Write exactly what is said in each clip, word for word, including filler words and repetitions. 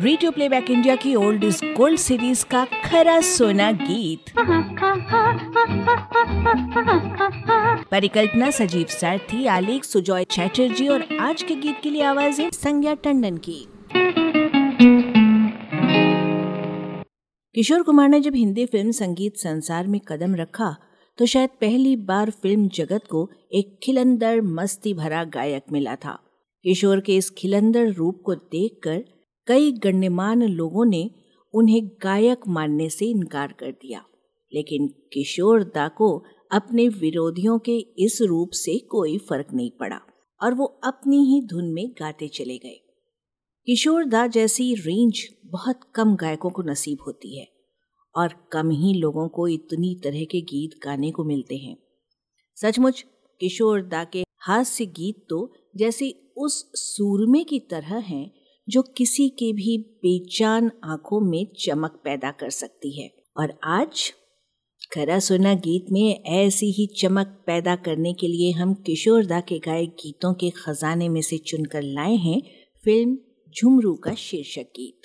Radio Playback India की old is gold series का खरा सोना गीत। परिकल्पना सजीव सारथी, आलेख सुजॉय चैटर्जी और आज के गीत के लिए आवाजें संज्ञा टंडन की। किशोर कुमार ने जब हिंदी फिल्म संगीत संसार में कदम रखा तो शायद पहली बार फिल्म जगत को एक खिलंदर मस्ती भरा गायक मिला था। किशोर के इस खिलंदर रूप को देखकर कई गण्यमान्य लोगों ने उन्हें गायक मानने से इनकार कर दिया, लेकिन किशोर दा को अपने विरोधियों के इस रूप से कोई फर्क नहीं पड़ा और वो अपनी ही धुन में गाते चले गए। किशोर दा जैसी रेंज बहुत कम गायकों को नसीब होती है और कम ही लोगों को इतनी तरह के गीत गाने को मिलते हैं। सचमुच किशोर दा के हास्य गीत तो जैसे उस सूरमे की तरह हैं जो किसी के भी बेजान आंखों में चमक पैदा कर सकती है। और आज खरा सोना गीत में ऐसी ही चमक पैदा करने के लिए हम किशोर दा के गाए गीतों के खजाने में से चुनकर लाए हैं फिल्म झुमरू का शीर्षक गीत।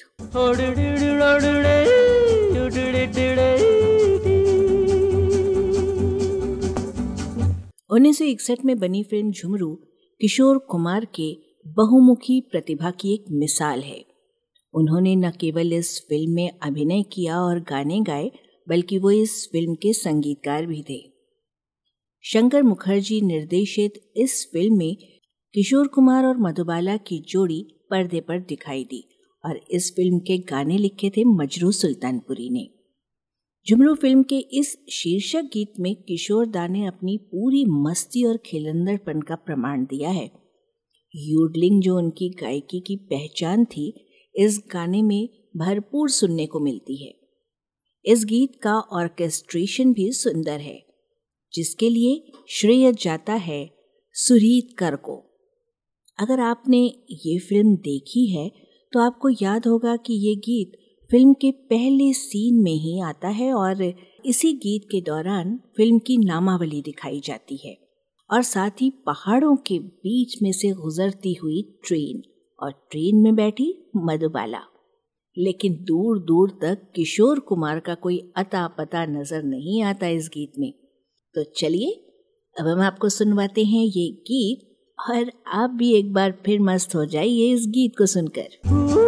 उन्नीस सौ इकसठ में बनी फिल्म झुमरू किशोर कुमार के बहुमुखी प्रतिभा की एक मिसाल है। उन्होंने न केवल इस फिल्म में अभिनय किया और गाने गाए, बल्कि वो इस फिल्म के संगीतकार भी थे। शंकर मुखर्जी निर्देशित इस फिल्म में किशोर कुमार और मधुबाला की जोड़ी पर्दे पर दिखाई दी और इस फिल्म के गाने लिखे थे मजरू सुल्तानपुरी ने। झुमरू फिल्म के इस शीर्षक गीत में किशोर दा ने अपनी पूरी मस्ती और खिलंदरपन का प्रमाण दिया है। यूडलिंग जो उनकी गायकी की पहचान थी, इस गाने में भरपूर सुनने को मिलती है। इस गीत का ऑर्केस्ट्रेशन भी सुंदर है, जिसके लिए श्रेय जाता है सुरीत कर को। अगर आपने ये फिल्म देखी है तो आपको याद होगा कि ये गीत फिल्म के पहले सीन में ही आता है और इसी गीत के दौरान फिल्म की नामावली दिखाई जाती है और साथ ही पहाड़ों के बीच में से गुजरती हुई ट्रेन और ट्रेन में बैठी मधुबाला। लेकिन दूर दूर तक किशोर कुमार का कोई अता पता नजर नहीं आता इस गीत में। तो चलिए अब हम आपको सुनवाते हैं ये गीत और आप भी एक बार फिर मस्त हो जाइए इस गीत को सुनकर।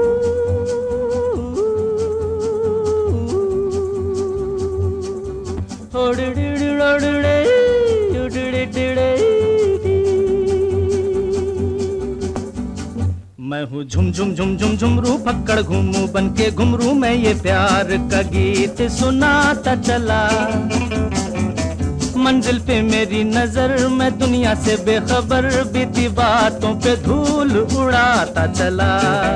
मैं हूँ झुम झुम झुम झुम झुमरू पकड़ घूमू बन के घुमरू, मैं ये प्यार का गीत सुनाता चला। मंजिल पे मेरी नजर, मैं दुनिया से बेखबर, बीती बातों पे धूल उड़ाता चला।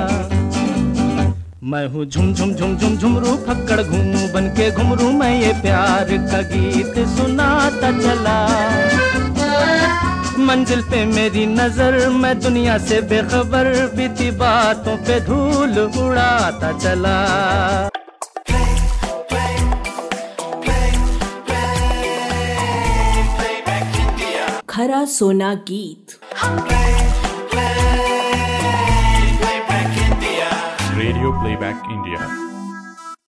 मैं हूँ झुम झुम झुम झुम झुमरू पकड़ घूमू बन के घुमरू, मैं ये प्यार का गीत सुनाता चला। मंजिल पे मेरी नजर, मैं दुनिया से बेखबर, बीती बातों पे धूल उड़ाता चला। खरा सोना गीत। Radio Playback India.